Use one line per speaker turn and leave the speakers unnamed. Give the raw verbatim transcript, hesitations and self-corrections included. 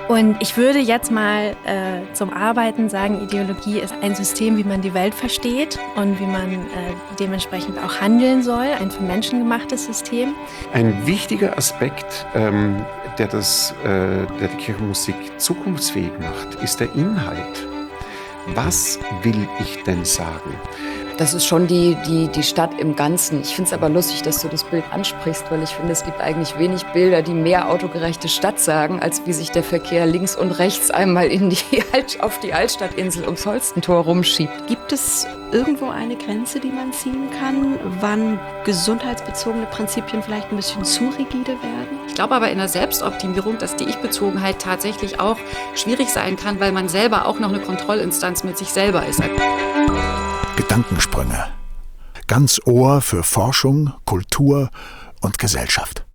Und ich würde jetzt mal äh, zum Arbeiten sagen, Ideologie ist ein System, wie man die Welt versteht und wie man äh, dementsprechend auch handeln soll, ein für Menschen gemachtes System.
Ein wichtiger Aspekt, ähm, der, das, äh, der die Kirchenmusik zukunftsfähig macht, ist der Inhalt. Was will ich denn sagen?
Das ist schon die, die, die Stadt im Ganzen. Ich finde es aber lustig, dass du das Bild ansprichst, weil ich finde, es gibt eigentlich wenig Bilder, die mehr autogerechte Stadt sagen, als wie sich der Verkehr links und rechts einmal in die Alt, auf die Altstadtinsel ums Holstentor rumschiebt.
Gibt es irgendwo eine Grenze, die man ziehen kann, wann gesundheitsbezogene Prinzipien vielleicht ein bisschen zu rigide werden?
Ich glaube aber in der Selbstoptimierung, dass die Ich-Bezogenheit tatsächlich auch schwierig sein kann, weil man selber auch noch eine Kontrollinstanz mit sich selber ist.
Gedankensprünge. Ganz Ohr für Forschung, Kultur und Gesellschaft.